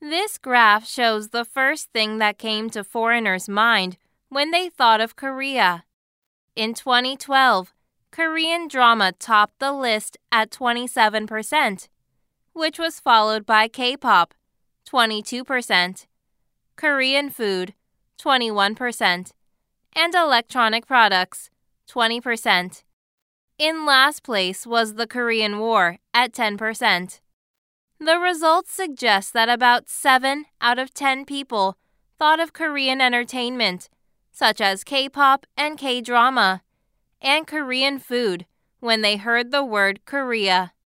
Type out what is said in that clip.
This graph shows the first thing that came to foreigners' mind when they thought of Korea. In 2012, Korean drama topped the list at 27%, which was followed by K-pop, 22%, Korean food, 21%, and electronic products, 20%. In last place was the Korean War at 10%. The results suggest that about 7 out of 10 people thought of Korean entertainment, such as K-pop and K-drama, and Korean food when they heard the word Korea.